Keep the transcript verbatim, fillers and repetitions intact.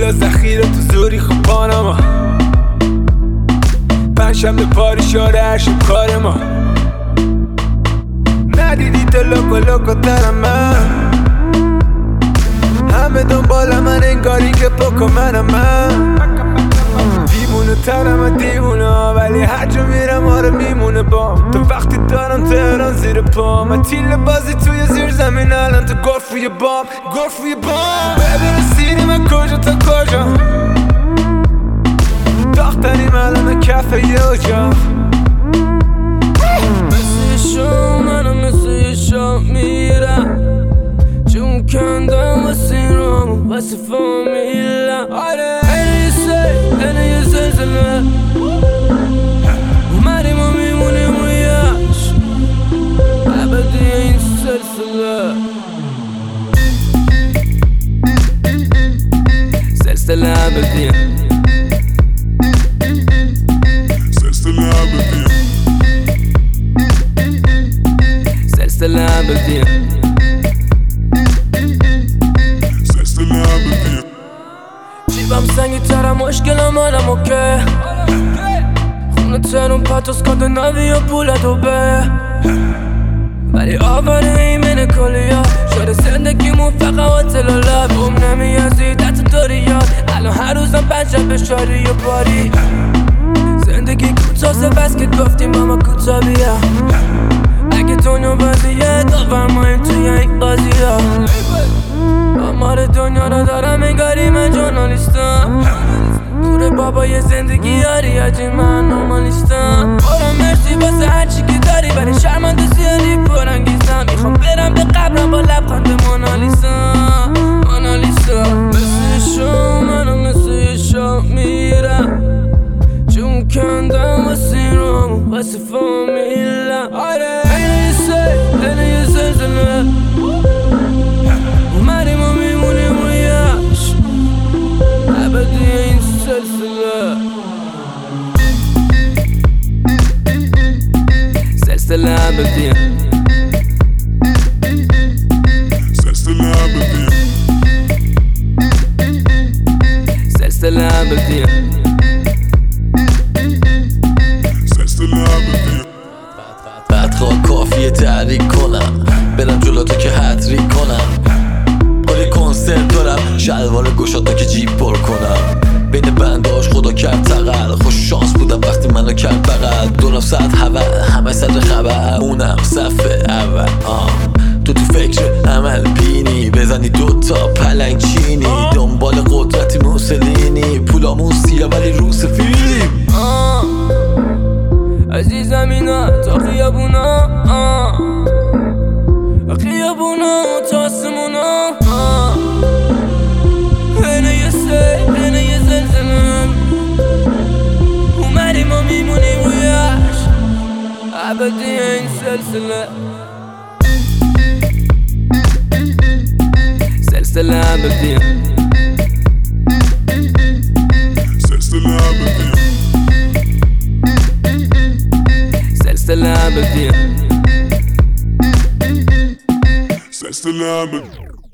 پولا ذخیره تو زوری خوب پانما پنجشنبه پاری شاره هر شب کار ما ندیدی تو لوکو لوکو ترم من همه دنبال من انگاری که پوکو منم من دیوونه ترم دیوونه ولی هر جا میرم آره میمونه بام تو وقتی دارم تهران زیر پام من تیل بازی توی زیر زمین الان تو گرف روی بام گرف روی بام ببین سیری من کجا تا کجا داختریم الان کفه یه اجاق مثل یه شام منم مثل یه شام میرم جون کندم واسه این رام واسه فامیلم آره اینه یه سیل اینه یه زلزله اومدیم و میمونیم و یش ابدی این سلسله سلسله ابدیه سلسله ابدیه سلسله ابدیه سلسله ابدیه جیبم سنگی ترم مشکلم منم اوکی خونه ترون پاتوس کاده نوی و پول دوبه ولی آواره ایمن کلیا شده زندگیمون فقط هتل و لب بوم نمیازی دت داریا الان هر روزم پنجشنبه شاری و باری زندگی کوتاسه بس که گفتیم ماما کوتا بیا اگه دنیا بازیه داورماییم توی این بازی ها آمار دنیا رو دارم انگاری من جورنالیستم دور بابای زندگی یاری آجی من نورمالیستم برام مرسی واسه هرچی که داری ولی شرمنده زیادی پرانگیزم میخوام برم به قبرم با لبخند مونالیسا مونالیسا مثل یه شام منم مثل یه شام میرم جون کندم واسه این رام واسه فامیلم آره اینه یه سیل اینه یه زلزله اومدیم و میمونیم و یش ابدی این سلسله سلسله ابدیه سلسله ابدیه سلسله ابدیه سلسله ابدیه بعد کافیه تحریک کنم برم جلوتو که هتریک کنم کلی کنسرت دارم شلوار گشاتا که جیب پر کنم بین بنداش خدا کرد تقل خوش شانس بودم وقتی منو کرد بغل دورم ساعت هوا همه صدر خبر اونم صفحه اول آه. تو تو فکر عمل بینی بزنی دوتا پلنگ چینی دنبال قدرتی موسلینی پولامون سیاه ولی رو سفیدیم آه. عزیزم اینا تا خیابونا آه. خیابونا تا آسمونا آه. اینه یه سیل اینه یه زلزله اومدیم و میمونیم و یش ابدی این سلسله سلسله ابدیه سلسله ابدیه سلسله ابدیه سلسله ابدیه